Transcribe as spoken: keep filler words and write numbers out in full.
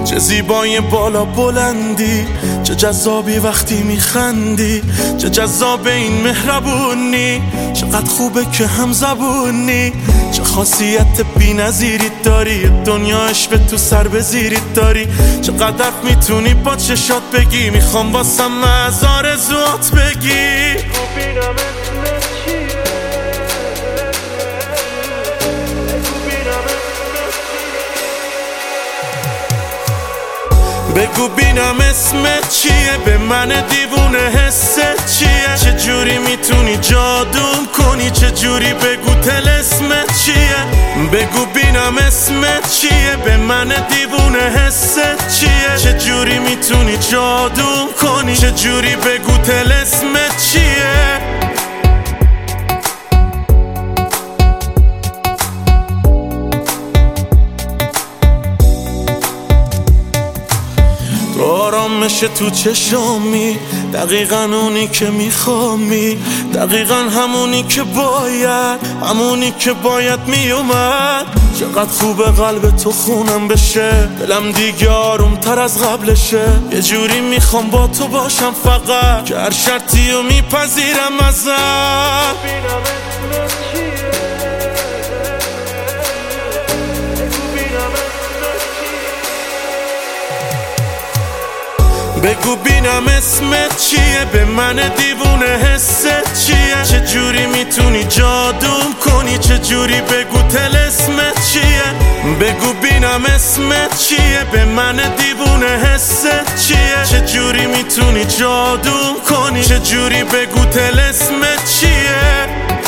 چه زیبای بالا بلندی، چه جذابی وقتی میخندی، چه جذاب این مهربونی، چقدر خوبه که هم زبونی، چه خاصیت بی نظیری داری، دنیا عشق تو سر بزیرید داری، چقدر میتونی با چشات بگی، میخوام واسم از آرزوات بگی. بگو بینم اسمت چیه، به من دیوونه حست چیه، چه جوری میتونی جادوم کنی، چه جوری بگو طلسمت چیه، بگو بینم اسمت چیه، به من دیوونه حست چیه، چه جوری میتونی جادوم کنی، چه جوری بگو طلسمت چیه. تو آرامش تو چشامی، دقیقا اونی که میخوامی، دقیقا همونی که باید، همونی که باید میومد. چقدر خوبه قلب تو خونم بشه، دلم دیگه آروم تر از قبلشه، یه جوری میخوام با تو باشم فقط، که هر شرطی رو میپذیرم ازت. بگو بینم اسمت چیه، به من دیوونه حست چیه، چه جوری میتونی جادوم کنی، چه جوری بگو طلسمت چیه، بگو بینم اسمت چیه، به من دیوونه حست چیه، چه جوری میتونی جادوم کنی، چه جوری بگو طلسمت چیه.